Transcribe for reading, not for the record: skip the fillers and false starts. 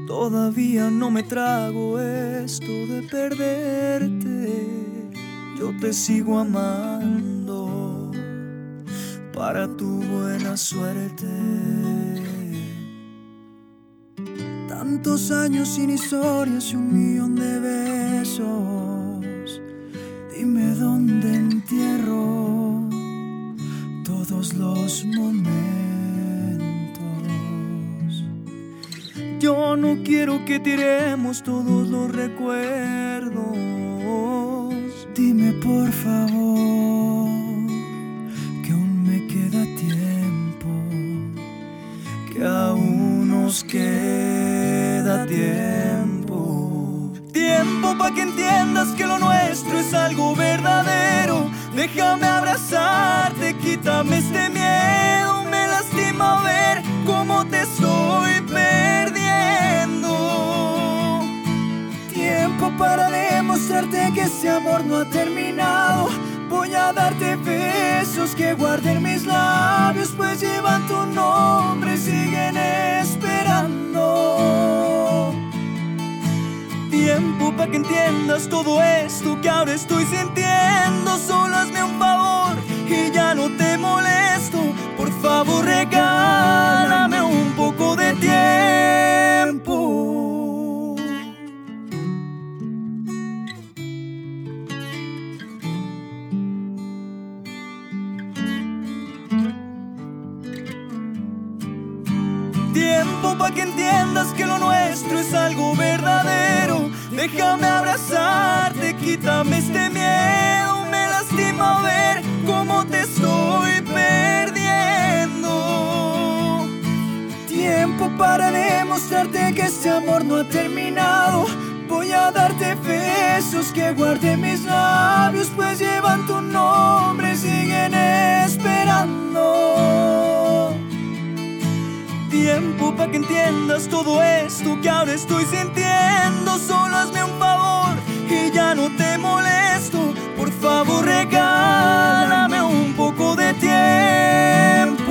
Todavía no me trago esto de perderte. Yo te sigo amando para tu buena suerte. Tantos años sin historias y 1.000.000 de besos. Dime dónde entierro todos los momentos. Yo no quiero que tiremos todos los recuerdos. Dime por favor que aún me queda tiempo, que aún nos queda tiempo. Tiempo pa' que entiendas que lo nuestro es algo verdadero. Déjame abrazarte, quítame este miedo. Me lastima ver cómo te estoy perdiendo. Tiempo para demostrarte que este amor no ha terminado. Voy a darte besos que guarden mis labios, pues llevan tu nombre y siguen esperando. Tiempo para que entiendas todo esto que ahora estoy sintiendo. Solo hazme un favor y ya no te molesto. Por favor, regálame un poco de tiempo. Tiempo para que entiendas que lo nuestro es algo verdadero. Déjame abrazarte, quítame este miedo. Me lastima ver cómo te estoy perdiendo. Tiempo para demostrarte que este amor no ha terminado. Voy a darte besos que guarden mis labios, pues llevan tu nombre y siguen esperando. Tiempo para que entiendas todo esto que ahora estoy sintiendo. Solo hazme un favor y ya no te molesto. Por favor, regálame un poco de tiempo.